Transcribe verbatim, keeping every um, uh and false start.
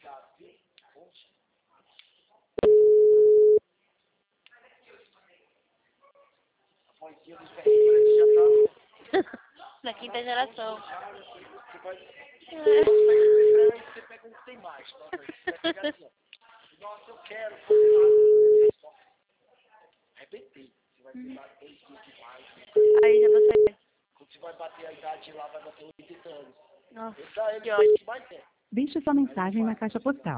Da quinta geração. Você pega um que tem mais. Nossa, eu quero fazer lá. Arrebentei. Você vai pegar três dias de mais. Aí já vou sair. Quando você vai bater a idade lá, vai bater oitenta anos. Nossa, Esse é que ele ótimo. que mais tem. Deixe sua mensagem na caixa postal.